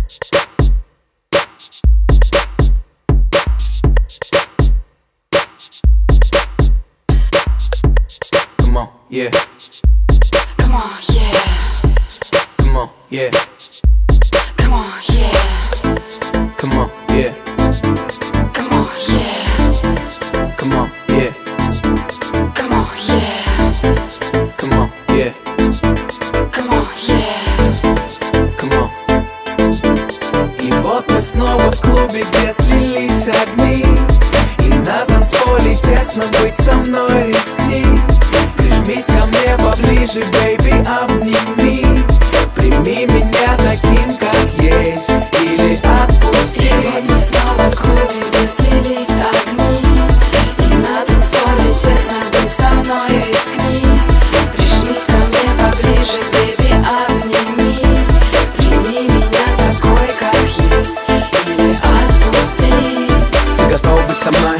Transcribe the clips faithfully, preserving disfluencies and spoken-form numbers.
Come on, yeah. Come on, yeah. Come on, yeah. Come on, yeah. Come on, yeah. Come on, yeah. Come on, yeah. Come on, yeah. Come on, yeah. Come on, yeah. Come on. И вот мы снова в клубе, где слились огни. И на танцполе тесно быть со мной, рискни. Прижмись ко мне поближе, бэйби, обними. Прими меня таким, как есть, или отпусти. И вот мы снова в клубе, где слились огни. И на танцполе тесно быть со мной, рискни. Прижмись ко мне поближе, бэйби, обними. Прими меня такой, как есть, или отпусти. Ты готов быть со мной?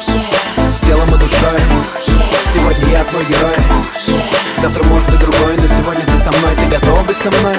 Yeah. Телом и душой. Yeah. Сегодня я твой герой. Yeah. Завтра может быть другой, но сегодня ты со мной. Ты готов быть со мной?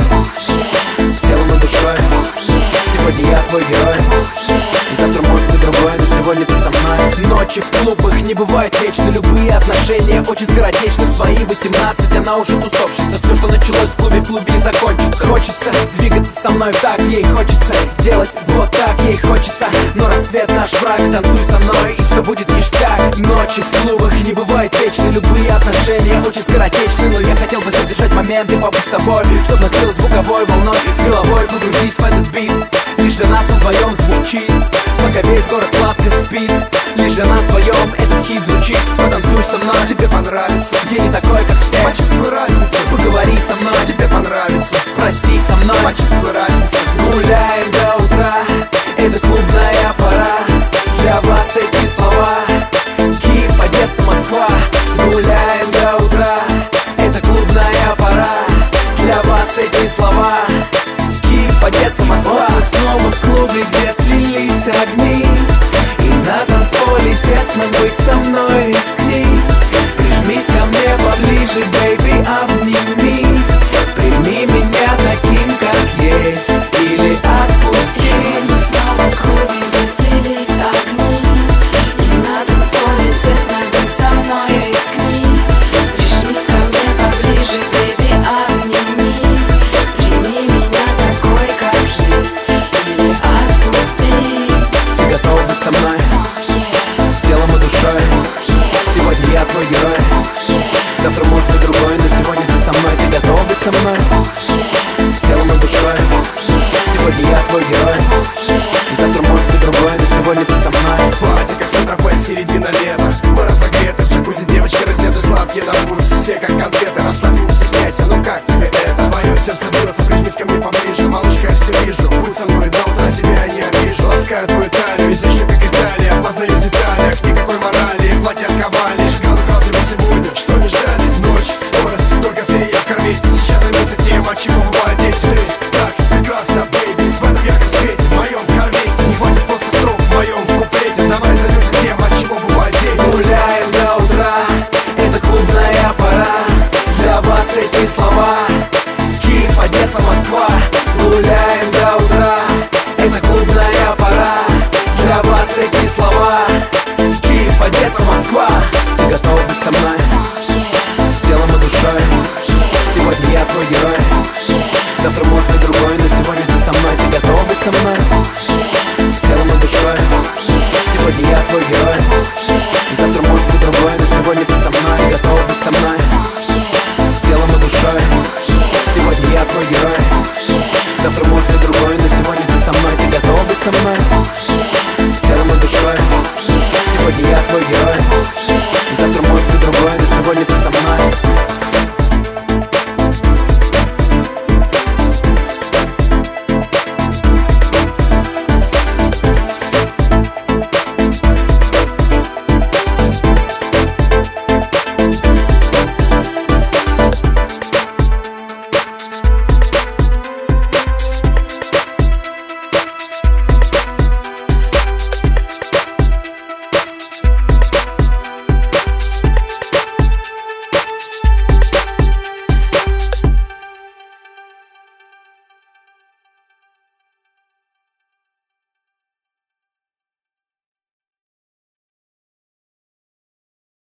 Yeah. Телом и душой. Yeah. Сегодня я твой герой. Завтра может быть другой, но сегодня ты со мной. Ночи в клубах не бывают вечно. Любые отношения очень скоротечны. Свои восемнадцать, она уже тусовщица. Все, что началось в клубе, в клубе и закончится. Хочется двигаться со мной в такт, ей хочется делать вот так, ей хочется. Но расцвет наш враг, танцуй со мной и все будет ништяк. Ночи в клубах не бывают вечно. Любые отношения очень скоротечны. Но я хотел бы задержать момент и побыть с тобой, чтоб накрыл звуковой волной. С головой погрузись в этот бит. Лишь для нас он вдвоем звучит, пока весь город сладко спит. Лишь для нас вдвоем этот хит звучит. Потанцуй со мной, тебе понравится. Я не такой, как все, почувствуй разницу. Поговори со мной, тебе понравится. Прости со мной, почувствуй разницу. Гуляем до утра, это клубная пора. Для вас эти слова: Киев, Одесса, Москва. Гуляем до утра, это клубная пора. Для вас эти слова: Киев, Одесса, Москва. Вот мы снова в клубе, где слились огни. И на танцполе тесно быть со мной, рискни. Прижмись ко мне поближе, бэйби, обними. Прими меня таким, как есть, или отпусти. И вот мы снова в клубе, где слились огни. И на танцполе тесно быть со мной, рискни. Прижмись ко мне поближе, бэйби, обними. Прими меня такой, как есть, или отпусти. Ты готов быть со мной? Yeah. Телом и душой. Yeah. Сегодня я твой герой. Yeah. Завтра может быть другой, но сегодня ты со мной. Ты готов быть со мной? Yeah. Телом и душой. Yeah. Сегодня я твой герой. Yeah. Завтра может быть другой, но сегодня ты со мной. Парти, как Центропой, середина лета. Мы разогреты, в джакузи девочки раздеты, сладкие на вкус. Все как конфеты, расслабься, не стесняйся. Ну как тебе это? Твое сердце бьется, прижмись ко мне поближе. Малышка, я все вижу, будь со мной до утра, тебя я не обижу. Ласкаю твою талию, изящно как Италия. Познаю в деталях, никакой морали. Платье отковали, шагал украл тебя сегодня. Что не ждали? Ночь, скорость, только ты и я в крови. Сейчас займется тем, от чего бывает дети. Ты так прекрасна, бэйби, в этом ярком свете, в моем корвете. Не хватит просто строк в моем куплете. Давай займемся тем, от чего бывает дети. Гуляем до утра, это клубная пора. Для вас эти слова: Киев, Одесса, Москва. Гуляем до утра, это клубная пора. Для вас эти слова: Киев, Одесса, Москва. Ты готов быть со мной? Yeah. Телом и душой. Yeah. Сегодня я твой герой. Yeah. Завтра может быть другой, но сегодня ты со мной. Ты готов быть со мной? Yeah. Телом и душой. Yeah. Сегодня я твой герой. Yeah. Завтра может быть другой, но сегодня ты со мной. Ты готов быть со мной? Yeah. Телом и душой. Yeah. Сегодня я твой герой. Yeah. Завтра может быть другой, но сегодня ты со мной. Ты готов быть со мной?